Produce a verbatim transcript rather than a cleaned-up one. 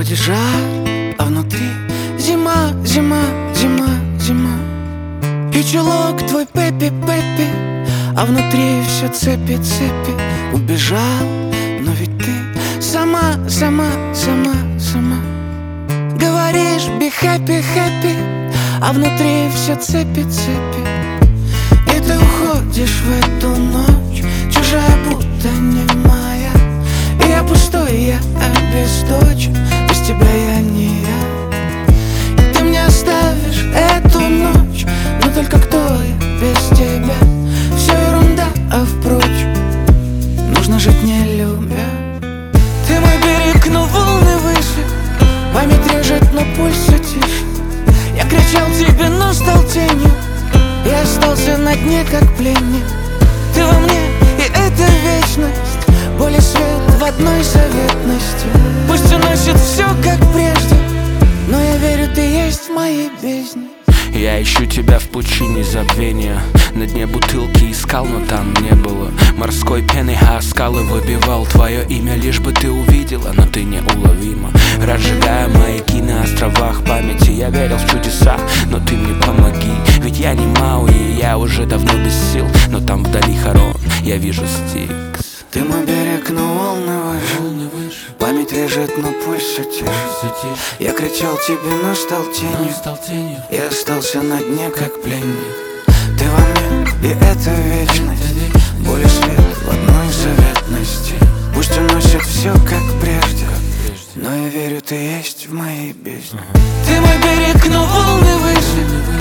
вроде жар, а внутри зима, зима, зима, зима. И чулок твой Пеппи, Пеппи, а внутри все цепи, цепи. Убежал, но ведь ты сама, сама, сама, сама. Говоришь, be happy, happy, а внутри все цепи, цепи. И ты уходишь в эту ночь, чужая, будто не моя. И я пустой, я обесточен, без тебя я не я. И ты мне оставишь эту ночь, но только кто я без тебя? Все ерунда, а впрочем, нужно жить не любя. Ты мой берег, но волны выше, память режет, но пульс все тише. Я кричал тебе, но стал тенью, и остался на дне, как пленник. Ты во мне, и это вечность, боль и свет в одной заветности. Пусть уносит все, как прежде, но я верю, ты есть в моей бездне. Я ищу тебя в пучине забвения, на дне бутылки искал, но там не было морской пены, а скалы выбивал твое имя, лишь бы ты увидела, но ты неуловима. Разжигая маяки на островах памяти, я верил в чудеса, но ты мне помоги. Ведь я не Мауи, я уже давно без сил, но там вдали Харон, я вижу Стикс. Ты мой берег, но волны выше, память режет, но пульс все тише. Я кричал тебе, но стал тенью, и остался на дне, как пленник. Ты во мне, и это вечность, боль и свет в одной заветности. Пусть уносит все, как прежде, но я верю, ты есть в моей бездне. Ты мой берег, но волны выше,